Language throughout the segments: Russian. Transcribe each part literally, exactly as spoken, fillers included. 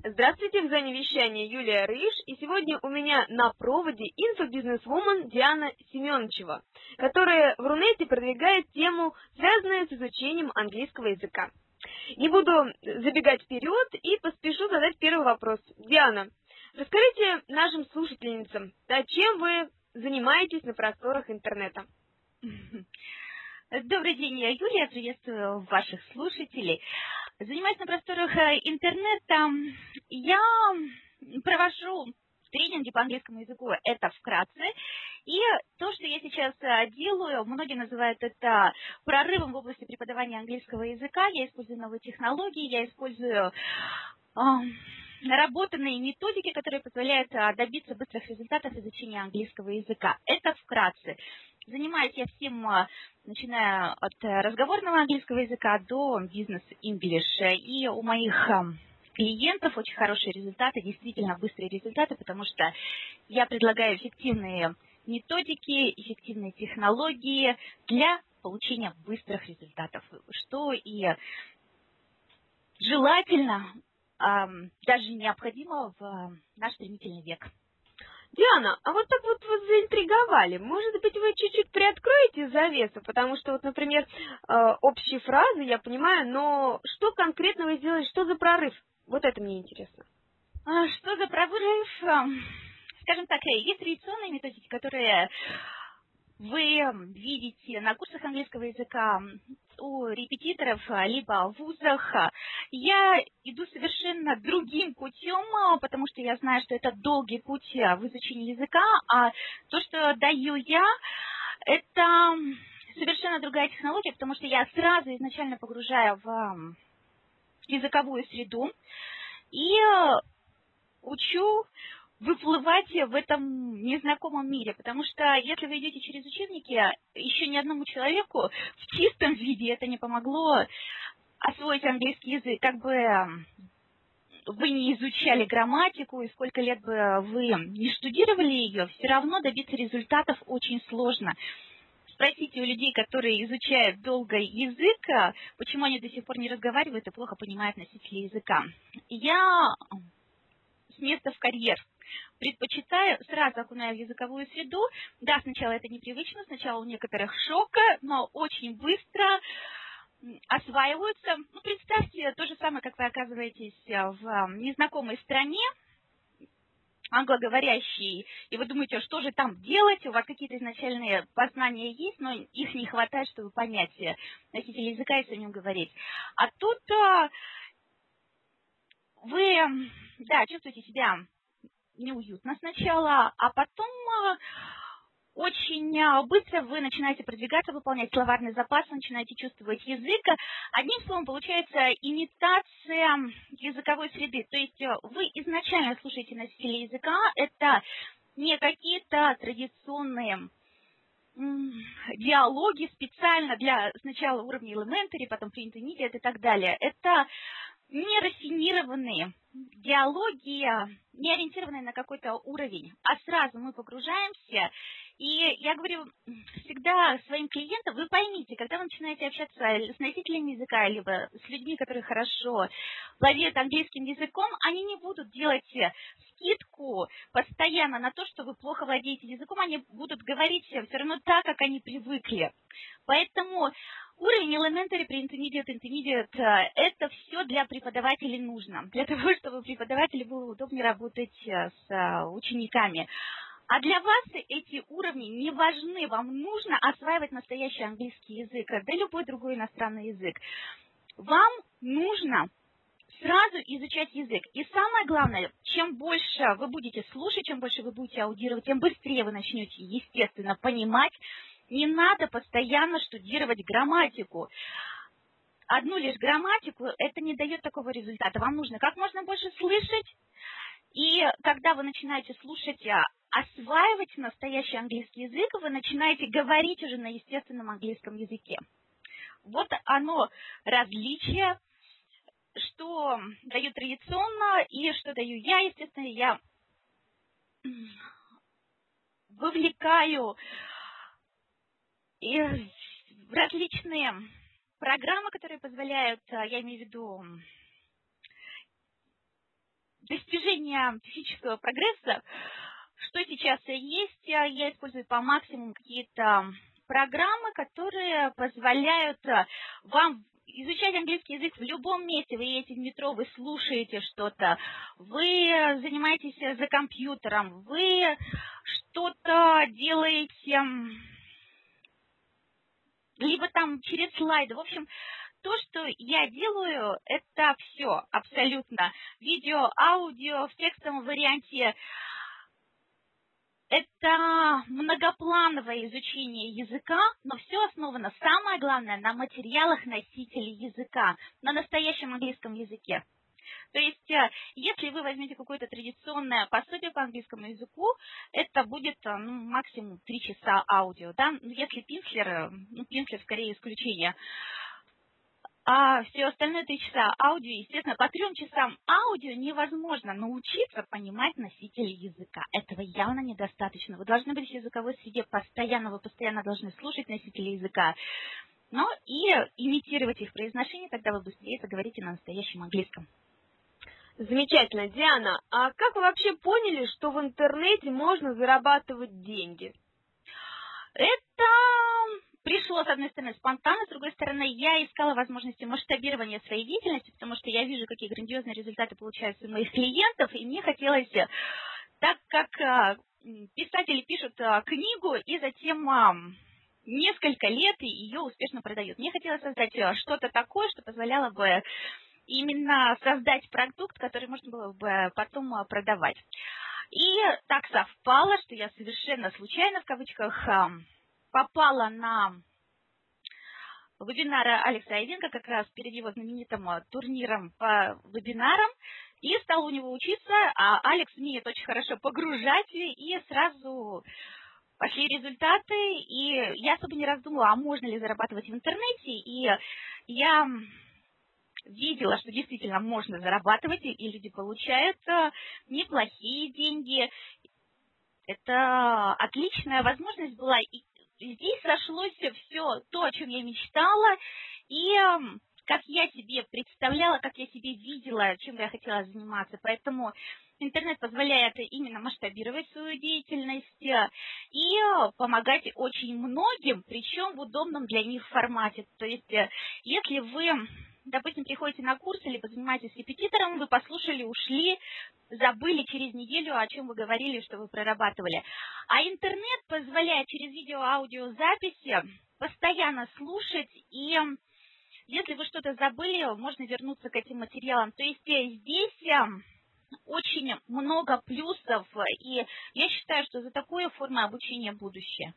Здравствуйте, в зоне вещания Юлия Рыж, и сегодня у меня на проводе инфобизнесвумен Диана Семенчева, которая в Рунете продвигает тему, связанную с изучением английского языка. Не буду забегать вперед и поспешу задать первый вопрос. Диана, расскажите нашим слушательницам, да, чем вы занимаетесь на просторах интернета? Добрый день, я Юлия, приветствую ваших слушателей. Занимаюсь на просторах интернета. Я провожу тренинги по английскому языку, это вкратце. И то, что я сейчас делаю, многие называют это прорывом в области преподавания английского языка. Я использую новые технологии, я использую э, наработанные методики, которые позволяют добиться быстрых результатов изучения английского языка. Это вкратце. Занимаюсь я всем, начиная от разговорного английского языка до бизнес-инглиш. И у моих клиентов очень хорошие результаты, действительно быстрые результаты, потому что я предлагаю эффективные методики, эффективные технологии для получения быстрых результатов, что и желательно, даже необходимо в наш стремительный век. Диана, а вот так вот вас заинтриговали. Может быть, вы чуть-чуть приоткроете завесу, потому что, вот, например, общие фразы я понимаю, но что конкретно вы сделали, что за прорыв? Вот это мне интересно. А что за прорыв? Скажем так, есть традиционные методики, которые вы видите на курсах английского языка у репетиторов, либо в вузах. Я иду совершенно другим путем, потому что я знаю, что это долгий путь в изучении языка, а то, что даю я, это совершенно другая технология, потому что я сразу изначально погружаю в языковую среду и учу выплывать в этом незнакомом мире, потому что если вы идете через учебники, еще ни одному человеку в чистом виде это не помогло освоить английский язык. Как бы вы не изучали грамматику, и сколько лет бы вы не штудировали ее, все равно добиться результатов очень сложно. Спросите у людей, которые изучают долго язык, почему они до сих пор не разговаривают и плохо понимают носителей языка. Я с места в карьер предпочитаю, сразу окуная в языковую среду. Да, сначала это непривычно, сначала у некоторых шок, но очень быстро осваиваются. Ну, представьте, то же самое, как вы оказываетесь в незнакомой стране, англоговорящий, и вы думаете, что же там делать, у вас какие-то изначальные познания есть, но их не хватает, чтобы понять носителя языка и с ним говорить. А тут вы, да, чувствуете себя неуютно сначала, а потом очень быстро вы начинаете продвигаться, выполнять словарный запас, начинаете чувствовать язык. Одним словом, получается имитация языковой среды. То есть вы изначально слушаете носителя языка, это не какие-то традиционные диалоги специально для сначала уровня elementary, потом pre-intermediate и так далее. Это не рафинированные диалоги, не ориентированные на какой-то уровень, а сразу мы погружаемся. И я говорю всегда своим клиентам, вы поймите, когда вы начинаете общаться с носителями языка, либо с людьми, которые хорошо владеют английским языком, они не будут делать скидку постоянно на то, что вы плохо владеете языком, они будут говорить все равно так, как они привыкли. Поэтому уровень elementary, pre-intermediate, intermediate – это все для преподавателей нужно, для того, чтобы преподавателю было удобнее работать с учениками. А для вас эти уровни не важны, вам нужно осваивать настоящий английский язык, да любой другой иностранный язык. Вам нужно сразу изучать язык. И самое главное, чем больше вы будете слушать, чем больше вы будете аудировать, тем быстрее вы начнете, естественно, понимать. Не надо постоянно штудировать грамматику. Одну лишь грамматику, это не дает такого результата. Вам нужно как можно больше слышать, и когда вы начинаете слушать, осваивать настоящий английский язык, вы начинаете говорить уже на естественном английском языке. Вот оно различие, что даю традиционно и что даю я. Естественно, я вовлекаю различные программы, которые позволяют, я имею в виду, достижения технического прогресса, что сейчас есть, я использую по максимуму какие-то программы, которые позволяют вам изучать английский язык в любом месте. Вы едете в метро, вы слушаете что-то, вы занимаетесь за компьютером, вы что-то делаете, либо там через слайды. В общем, то, что я делаю, это все абсолютно. Видео, аудио в текстовом варианте. Это многоплановое изучение языка, но все основано, самое главное, на материалах носителей языка, на настоящем английском языке. То есть, если вы возьмете какое-то традиционное пособие по английскому языку, это будет ну, максимум три часа аудио. Да? Если Пинслер, ну, Пинслер скорее исключение, а все остальное три часа аудио, естественно, по трем часам аудио невозможно научиться понимать носителей языка. Этого явно недостаточно. Вы должны быть в языковой среде постоянно, вы постоянно должны слушать носителей языка, но и имитировать их произношение, тогда вы быстрее заговорите на настоящем английском. Замечательно. Диана, а как вы вообще поняли, что в интернете можно зарабатывать деньги? Это пришло, с одной стороны, спонтанно, с другой стороны, я искала возможности масштабирования своей деятельности, потому что я вижу, какие грандиозные результаты получаются у моих клиентов, и мне хотелось, так как писатели пишут книгу и затем несколько лет ее успешно продают, мне хотелось создать что-то такое, что позволяло бы именно создать продукт, который можно было бы потом продавать. И так совпало, что я совершенно случайно, в кавычках, попала на вебинары Алекса Айвенко, как раз перед его знаменитым турниром по вебинарам, и стала у него учиться, а Алекс умеет очень хорошо погружать, и сразу пошли результаты, и я особо не раздумывала, а можно ли зарабатывать в интернете, и я видела, что действительно можно зарабатывать, и люди получают неплохие деньги. Это отличная возможность была, и здесь сошлось все то, о чем я мечтала, и как я себе представляла, как я себе видела, чем я хотела заниматься. Поэтому интернет позволяет именно масштабировать свою деятельность и помогать очень многим, причем в удобном для них формате. То есть, если вы, допустим, приходите на курс или позанимаетесь репетитором, вы послушали, ушли, забыли через неделю, о чем вы говорили, что вы прорабатывали. А интернет позволяет через видео-аудиозаписи постоянно слушать, и если вы что-то забыли, можно вернуться к этим материалам. То есть здесь очень много плюсов, и я считаю, что за такой формой обучения будущее.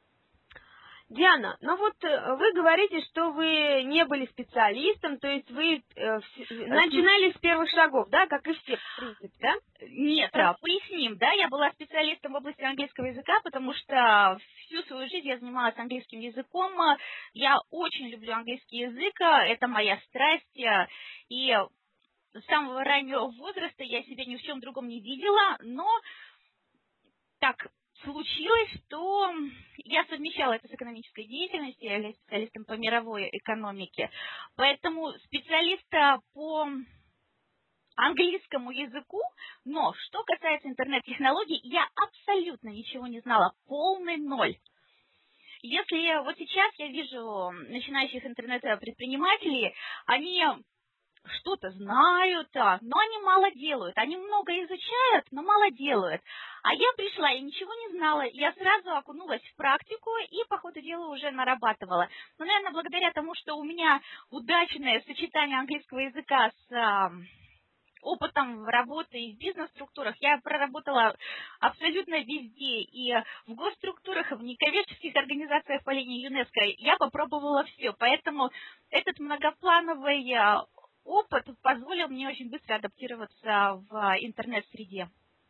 Диана, ну вот вы говорите, что вы не были специалистом, то есть вы э, начинали с первых шагов, да, как и все, в принципе, да? Нет, а, поясним, да, я была специалистом в области английского языка, потому что всю свою жизнь я занималась английским языком, я очень люблю английский язык, это моя страсть, и с самого раннего возраста я себя ни в чем другом не видела, но так случилось, что я совмещала это с экономической деятельностью, я являюсь специалистом по мировой экономике, поэтому специалиста по английскому языку, но что касается интернет-технологий, я абсолютно ничего не знала, полный ноль. Если вот сейчас я вижу начинающих интернет-предпринимателей, они что-то знают, но они мало делают. Они много изучают, но мало делают. А я пришла, я ничего не знала, я сразу окунулась в практику и по ходу дела уже нарабатывала. Но, наверное, благодаря тому, что у меня удачное сочетание английского языка с а, опытом работы и в бизнес-структурах, я проработала абсолютно везде, и в госструктурах, и в некоммерческих организациях по линии ЮНЕСКО я попробовала все. Поэтому этот многоплановый опыт позволил мне очень быстро адаптироваться в интернет-среде.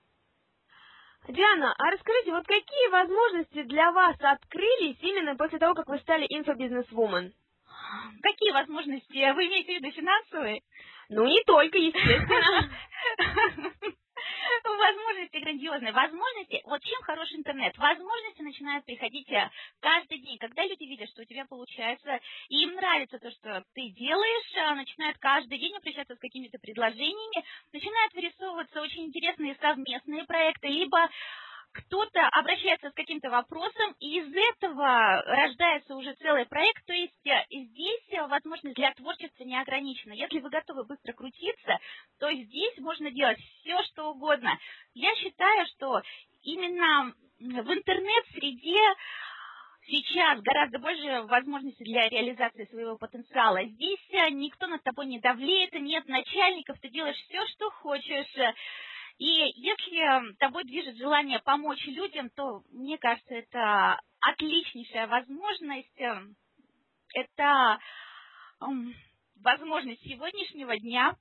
Диана, а расскажите, вот какие возможности для вас открылись именно после того, как вы стали инфобизнесвумен? Какие возможности? Вы имеете в виду финансовые? Ну, не только, естественно. Возможности грандиозные. Возможности, вот чем хорош интернет? Возможности начинать начинают приходить э, каждый день. Когда люди видят, что у тебя получается, и им нравится то, что ты делаешь, э, начинают каждый день обращаться с какими-то предложениями, начинают вырисовываться очень интересные совместные проекты, либо кто-то обращается с каким-то вопросом, и из этого рождается уже целый проект, то есть э, здесь э, возможность для творчества не ограничена. Если вы готовы быстро крутиться, то здесь можно делать все, что угодно. Я считаю, что именно в интернет-среде сейчас гораздо больше возможностей для реализации своего потенциала. Здесь э, никто над тобой не давлеет, нет начальников, ты делаешь все, что хочешь. И если тобой движет желание помочь людям, то, мне кажется, это отличнейшая возможность. Это м, возможность сегодняшнего дня.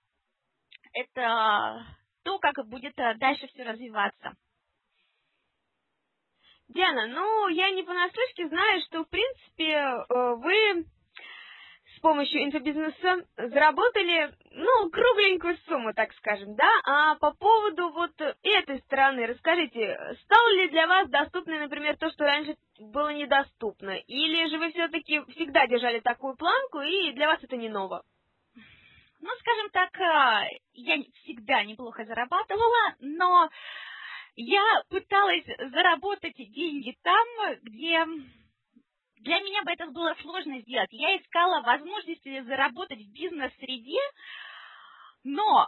Это то, как будет дальше все развиваться. Диана, ну, я не понаслышке знаю, что, в принципе, э, вы с помощью инфобизнеса заработали, ну, кругленькую сумму, так скажем, да? А по поводу вот этой стороны, расскажите, стало ли для вас доступно, например, то, что раньше было недоступно? Или же вы все-таки всегда держали такую планку, и для вас это не ново? Ну, скажем так, я всегда неплохо зарабатывала, но я пыталась заработать деньги там, где для меня бы это было сложно сделать. Я искала возможности заработать в бизнес-среде, но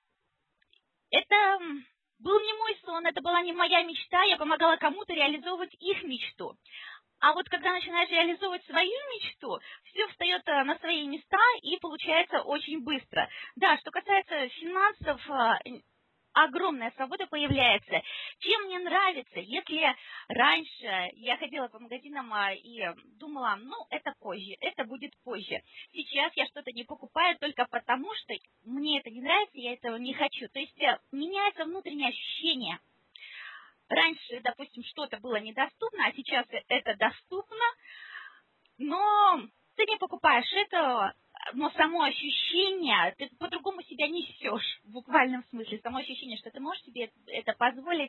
это был не мой сон, это была не моя мечта, я помогала кому-то реализовывать их мечту. А вот когда начинаешь реализовывать свою мечту, все встает на свои места и получается очень быстро. Да, что касается финансов, огромная свобода появляется. Чем мне нравится, если раньше я ходила по магазинам и думала, ну, это позже, это будет позже. Сейчас я что-то не покупаю только потому, что мне это не нравится, я этого не хочу. То есть меняется внутреннее ощущение. Раньше, допустим, что-то было недоступно, а сейчас это доступно, но ты не покупаешь этого, но само ощущение, ты по-другому себя несешь, в буквальном смысле. Само ощущение, что ты можешь себе это позволить,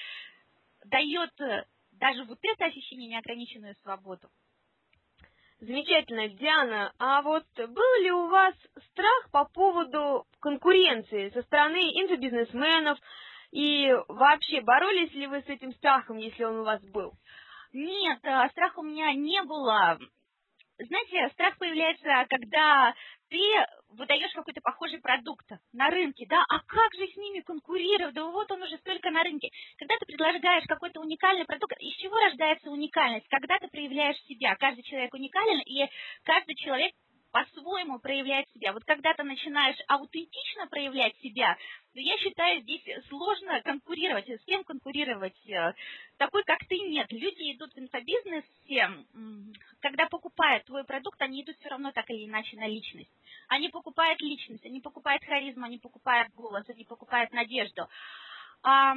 дает даже вот это ощущение неограниченную свободу. Замечательно, Диана. А вот был ли у вас страх по поводу конкуренции со стороны инфобизнесменов? И вообще, боролись ли вы с этим страхом, если он у вас был? Нет, страха у меня не было. Знаете, страх появляется, когда ты выдаешь какой-то похожий продукт на рынке, да, а как же с ними конкурировать, да вот он уже столько на рынке. Когда ты предлагаешь какой-то уникальный продукт, из чего рождается уникальность? Когда ты проявляешь себя, каждый человек уникален, и каждый человек по-своему проявляет себя. Вот когда ты начинаешь аутентично проявлять себя, то я считаю, здесь сложно конкурировать. С кем конкурировать? Такой, как ты, нет. Люди идут в инфобизнесе, когда покупают твой продукт, они идут все равно так или иначе на личность. Они покупают личность, они покупают харизму, они покупают голос, они покупают надежду. А,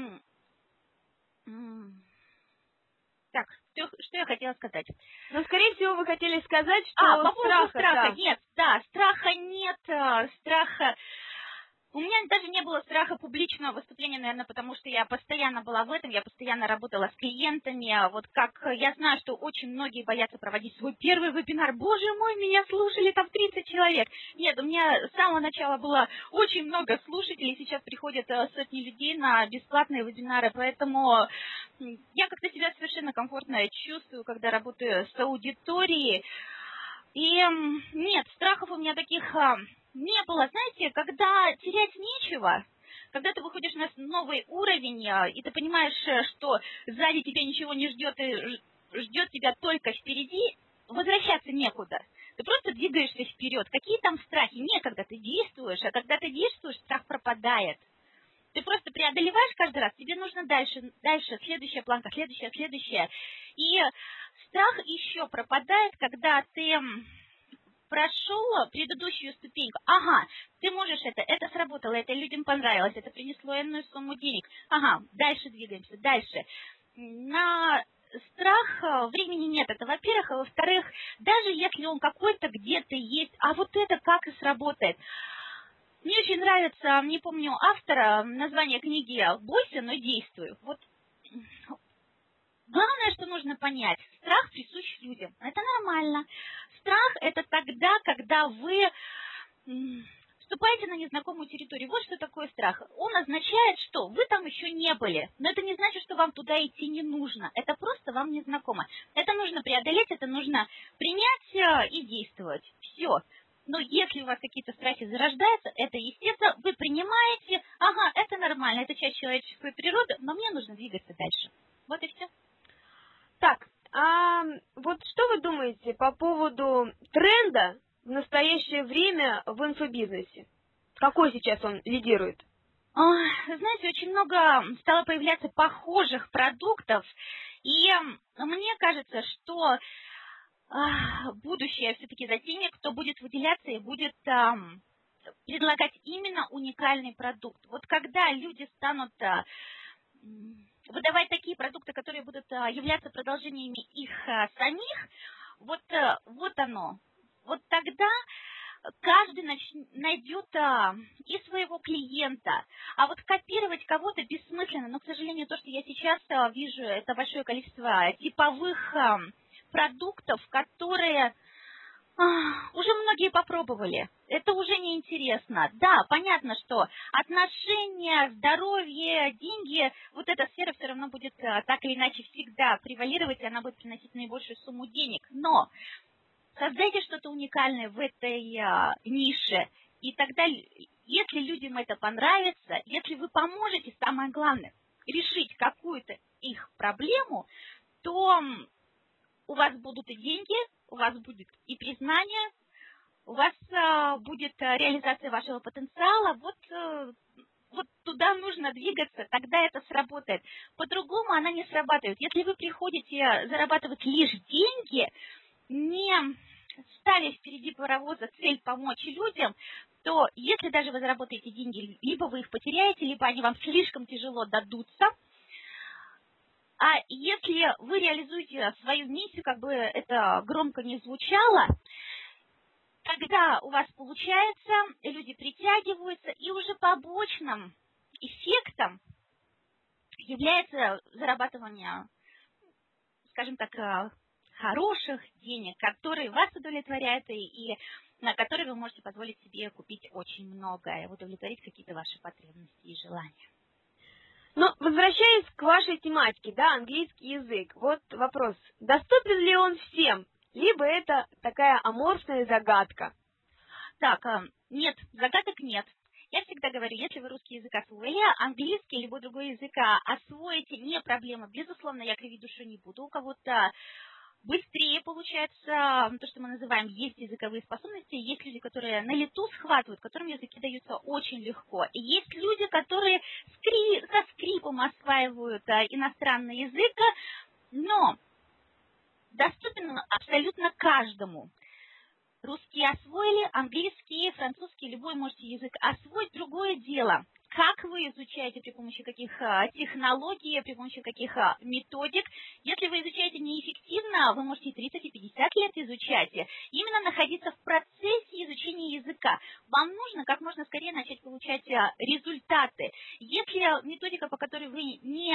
Так, что, что я хотела сказать? Ну, скорее всего, вы хотели сказать, что а, по поводу страха, страха, да. нет, да, страха нет, страха... У меня даже не было страха публичного выступления, наверное, потому что я постоянно была в этом, я постоянно работала с клиентами. Вот как я знаю, что очень многие боятся проводить свой первый вебинар. Боже мой, меня слушали там тридцать человек. Нет, у меня с самого начала было очень много слушателей, сейчас приходят сотни людей на бесплатные вебинары, поэтому я как-то себя совершенно комфортно чувствую, когда работаю с аудиторией. И нет, страхов у меня таких... не было. Знаете, когда терять нечего, когда ты выходишь на новый уровень, и ты понимаешь, что сзади тебя ничего не ждет, и ждет тебя только впереди, возвращаться некуда. Ты просто двигаешься вперед. Какие там страхи? Некогда ты действуешь, а когда ты действуешь, страх пропадает. Ты просто преодолеваешь каждый раз, тебе нужно дальше, дальше, следующая планка, следующая, следующая. И страх еще пропадает, когда ты... прошел предыдущую ступеньку. Ага, ты можешь это, это сработало, это людям понравилось, это принесло иную сумму денег. Ага, дальше двигаемся, дальше. На страх времени нет, это во-первых, а во-вторых, даже если он какой-то где-то есть, а вот это как и сработает. Мне очень нравится, не помню автора, название книги «Бойся, но действуй». Вот Главное, что нужно понять, страх присущ людям. Это нормально. Страх – это тогда, когда вы м, вступаете на незнакомую территорию. Вот что такое страх. Он означает, что вы там еще не были, но это не значит, что вам туда идти не нужно. Это просто вам незнакомо. Это нужно преодолеть, это нужно принять э, и действовать. Все. Но если у вас какие-то страхи зарождаются, это естественно, вы принимаете, ага, это нормально, это часть человеческой природы, но мне нужно двигаться дальше. Вот и все. Так, а вот что вы думаете по поводу тренда в настоящее время в инфобизнесе? Какой сейчас он лидирует? Ой, знаете, очень много стало появляться похожих продуктов, и мне кажется, что а, будущее все-таки за теми, кто будет выделяться и будет а, предлагать именно уникальный продукт. Вот когда люди станут а, выдавать такие продукты, которые будут а, являться продолжениями их а, самих, вот, а, вот оно. Вот тогда каждый нач... найдет а, и своего клиента. А вот копировать кого-то бессмысленно. Но, к сожалению, то, что я сейчас а, вижу, это большое количество типовых а, продуктов, которые а, уже многие попробовали. Это уже неинтересно. Да, понятно, что отношения, здоровье, деньги, вот эта сфера все равно будет а, так или иначе всегда превалировать, и она будет приносить наибольшую сумму денег. Но создайте что-то уникальное в этой а, нише, и тогда, если людям это понравится, если вы поможете, самое главное, решить какую-то их проблему, то у вас будут и деньги, у вас будет и признание, у вас а, будет а, реализация вашего потенциала. Вот, а, вот туда нужно двигаться, тогда это сработает. По-другому она не срабатывает. Если вы приходите зарабатывать лишь деньги, не ставя впереди паровоза цель помочь людям, то если даже вы заработаете деньги, либо вы их потеряете, либо они вам слишком тяжело дадутся. А если вы реализуете свою миссию, как бы это громко не звучало, тогда у вас получается, люди притягиваются, и уже побочным эффектом является зарабатывание, скажем так, хороших денег, которые вас удовлетворяют и, и на которые вы можете позволить себе купить очень многое, удовлетворить какие-то ваши потребности и желания. Но возвращаясь к вашей тематике, да, английский язык, вот вопрос, доступен ли он всем, либо это такая аморфная загадка? Так, нет, загадок нет. Я всегда говорю, если вы русский язык освоили, английский или любой другой язык освоите, не проблема. Безусловно, я кривить душу не буду. У кого-то быстрее получается, то, что мы называем, есть языковые способности, есть люди, которые на лету схватывают, которым языки даются очень легко. И есть люди, которые скри... со скрипом осваивают а, иностранный язык, но доступен он абсолютно каждому. Русский освоили, английский, французский, любой можете язык освоить. Другое дело, как вы изучаете, при помощи каких а, технологий, при помощи каких а, методик. Если вы изучаете неэффективно, вы можете и тридцать, и пятьдесят лет изучать. Именно находиться в процессе изучения языка. Вам нужно как можно скорее начать получать а, результаты. Если методика, по которой вы не...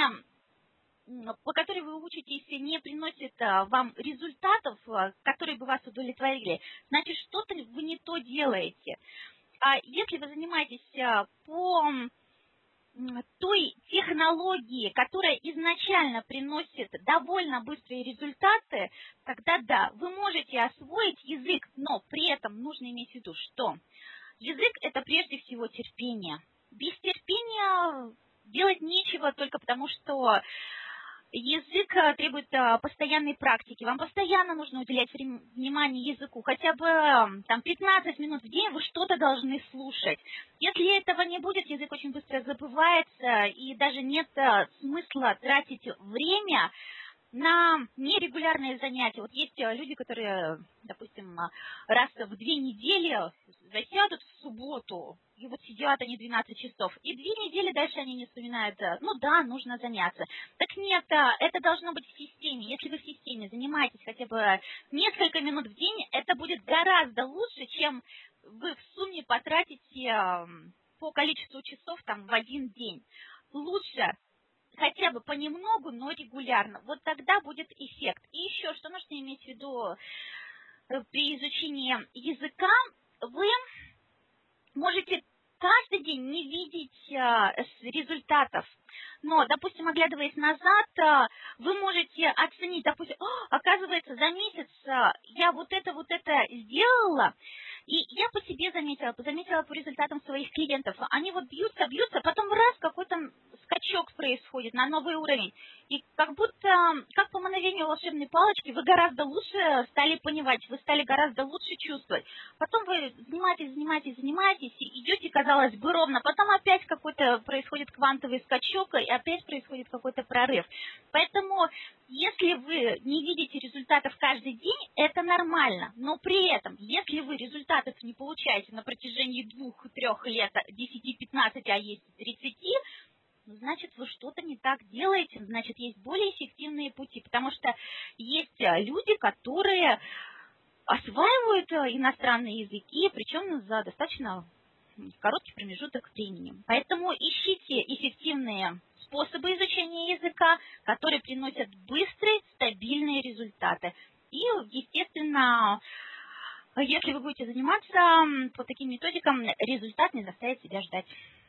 по которой вы учитесь, не приносит а, вам результатов, а, которые бы вас удовлетворили, значит, что-то вы не то делаете. А если вы занимаетесь а, по м, той технологии, которая изначально приносит довольно быстрые результаты, тогда да, вы можете освоить язык, но при этом нужно иметь в виду, что язык – это прежде всего терпение. Без терпения делать нечего только потому, что язык требует постоянной практики. Вам постоянно нужно уделять внимание языку. Хотя бы там, пятнадцать минут в день вы что-то должны слушать. Если этого не будет, язык очень быстро забывается, и даже нет смысла тратить время на нерегулярные занятия. Вот есть люди, которые, допустим, раз в две недели засядут в субботу, и вот сидят они двенадцать часов, и две недели дальше они не вспоминают, ну да, нужно заняться. Так нет, это должно быть в системе. Если вы в системе занимаетесь хотя бы несколько минут в день, это будет гораздо лучше, чем вы в сумме потратите по количеству часов там в один день. Лучше хотя бы понемногу, но регулярно. Вот тогда будет эффект. И еще, что нужно иметь в виду при изучении языка, вы можете каждый день не видеть а, результатов. Но, допустим, оглядываясь назад, а, вы можете оценить, допустим, оказывается, за месяц а, я вот это, вот это сделала, и я по себе заметила, заметила по результатам своих клиентов. Они вот бьются, бьются, потом раз какой-то скачок происходит на новый уровень. И как будто, как по мановению волшебной палочки, вы гораздо лучше стали понимать, вы стали гораздо лучше чувствовать. Потом вы занимаетесь, занимаетесь, занимаетесь, и идете, казалось бы, ровно. Потом опять какой-то происходит квантовый скачок, и опять происходит какой-то прорыв. Поэтому, если вы не видите результатов каждый день, это нормально. Но при этом, если вы результатов не получаете на протяжении двух-трех лет, десяти-пятнадцати, а есть тридцати, ну, значит, вы что-то не так делаете, значит, есть более эффективные пути, потому что есть люди, которые осваивают иностранные языки, причем за достаточно короткий промежуток времени. Поэтому ищите эффективные способы изучения языка, которые приносят быстрые, стабильные результаты. И, естественно, если вы будете заниматься по таким методикам, результат не заставит себя ждать.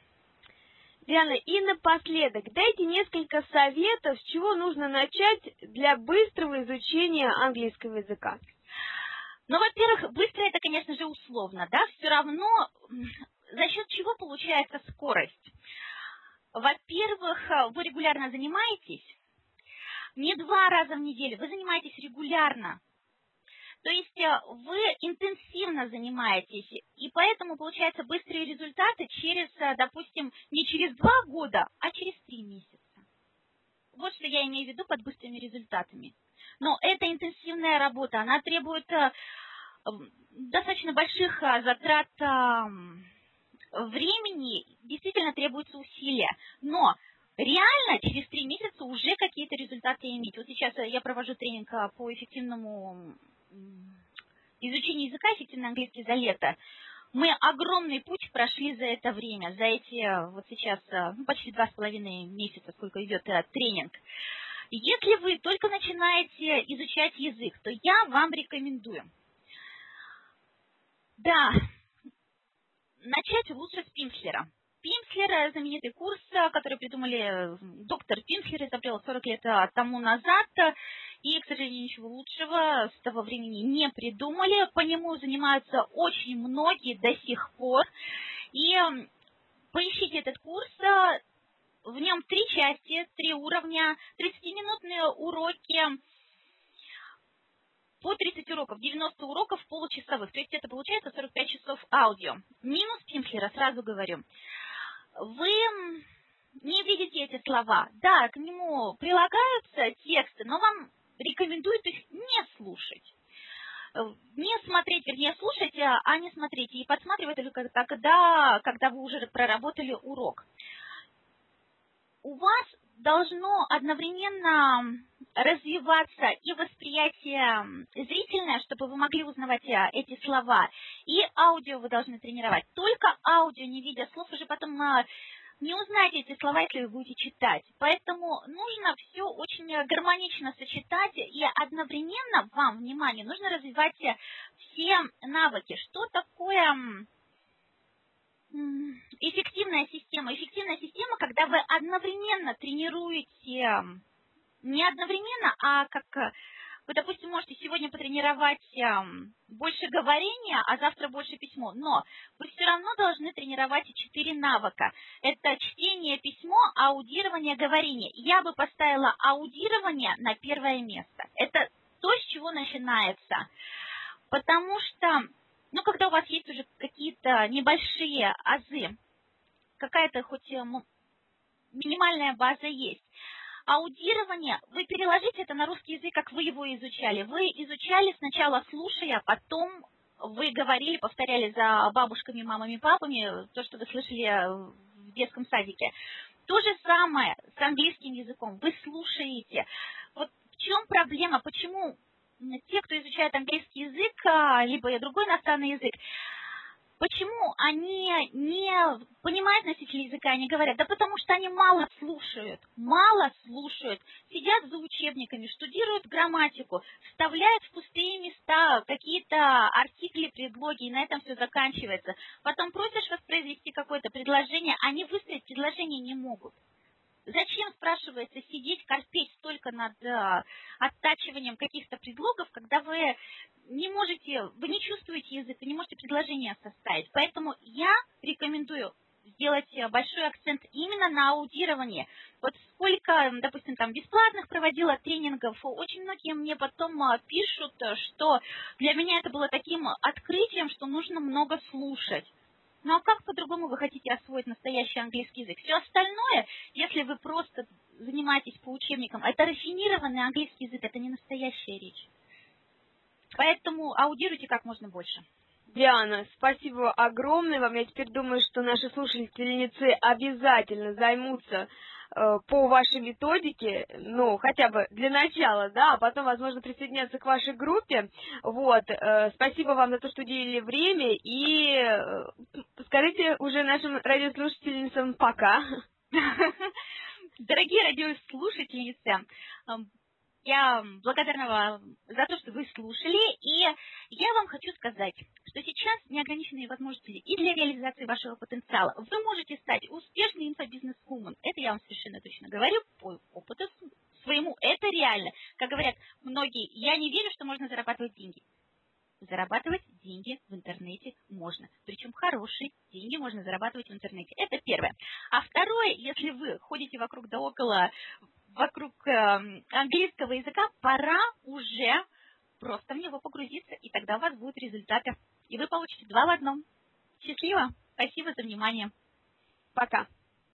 Диана, и напоследок, дайте несколько советов, с чего нужно начать для быстрого изучения английского языка. Ну, во-первых, быстро это, конечно же, условно, да, все равно за счет чего получается скорость? Во-первых, вы регулярно занимаетесь, не два раза в неделю, вы занимаетесь регулярно. То есть вы интенсивно занимаетесь, и поэтому получаются быстрые результаты через, допустим, не через два года, а через три месяца. Вот что я имею в виду под быстрыми результатами. Но это интенсивная работа, она требует достаточно больших затрат времени, действительно требуются усилия. Но реально через три месяца уже какие-то результаты иметь. Вот сейчас я провожу тренинг по эффективному изучению языка, эффективный английский за лето. Мы огромный путь прошли за это время, за эти вот сейчас ну, почти два с половиной месяца, сколько идет тренинг. Если вы только начинаете изучать язык, то я вам рекомендую. Да, начать лучше с Пимслера. Пимслер – знаменитый курс, который придумали доктор Пимслер, изобрел сорок лет тому назад. И, к сожалению, ничего лучшего с того времени не придумали. По нему занимаются очень многие до сих пор. И поищите этот курс. В нем три части, три уровня, тридцатиминутные уроки. По тридцать уроков, девяносто уроков получасовых. То есть это получается сорок пять часов аудио. Минус Пимслера, сразу говорю. Вы не видите эти слова. Да, к нему прилагаются тексты, но вам рекомендуют их не слушать. Не смотреть, вернее, слушать, а не смотреть. И подсматривать только тогда, когда вы уже проработали урок. У вас должно одновременно развиваться и восприятие зрительное, чтобы вы могли узнавать эти слова, и аудио вы должны тренировать. Только аудио, не видя слов, уже потом не узнаете эти слова, если вы будете читать. Поэтому нужно все очень гармонично сочетать, и одновременно вам, внимание, нужно развивать все навыки. Что такое эффективная система? Эффективная система, когда вы одновременно тренируете, не одновременно, а как вы, допустим, можете сегодня потренировать больше говорения, а завтра больше письмо, но вы все равно должны тренировать четыре навыка. Это чтение, письмо, аудирование, говорение. Я бы поставила аудирование на первое место. Это то, с чего начинается. Потому что, ну, когда у вас есть уже какие-то небольшие азы, какая-то хоть минимальная база есть, аудирование, вы переложите это на русский язык, как вы его изучали. Вы изучали сначала слушая, потом вы говорили, повторяли за бабушками, мамами, папами то, что вы слышали в детском садике. То же самое с английским языком. Вы слушаете. Вот в чем проблема? Почему те, кто изучает английский язык, либо другой иностранный язык, Почему они не понимают носитель языка, они говорят, да потому что они мало слушают, мало слушают, сидят за учебниками, штудируют грамматику, вставляют в пустые места какие-то артикли, предлоги, и на этом все заканчивается. Потом просишь воспроизвести какое-то предложение, они выстроить предложение не могут. Зачем, спрашивается, сидеть, корпеть столько над э, оттачиванием каких-то предлогов, когда вы не можете, вы не чувствуете язык, вы не можете предложение составить. Поэтому я рекомендую сделать большой акцент именно на аудировании. Вот сколько, допустим, там бесплатных проводила тренингов, очень многие мне потом пишут, что для меня это было таким открытием, что нужно много слушать. Ну а как по-другому вы хотите освоить настоящий английский язык? Все остальное, если вы просто занимаетесь по учебникам, это рафинированный английский язык, это не настоящая речь. Поэтому аудируйте как можно больше. Диана, спасибо огромное вам. Я теперь думаю, что наши слушательницы обязательно займутся э, по вашей методике, ну, хотя бы для начала, да, а потом, возможно, присоединятся к вашей группе. Вот, э, спасибо вам за то, что уделили время, и э, скажите уже нашим радиослушательницам пока. Дорогие радиослушательницы, я благодарна вам за то, что вы слушали, и я вам хочу сказать, что сейчас неограниченные возможности и для реализации вашего потенциала. Вы можете стать успешной инфобизнес-вумен. Это я вам совершенно точно говорю по опыту своему. Это реально. Как говорят многие, я не верю, что можно зарабатывать деньги. Зарабатывать деньги в интернете можно. Причем хорошие деньги можно зарабатывать в интернете. Это первое. А второе, если вы ходите вокруг да около, вокруг э, английского языка, пора уже просто в него погрузиться, и тогда у вас будут результаты. И вы получите два в одном. Счастливо! Спасибо за внимание. Пока.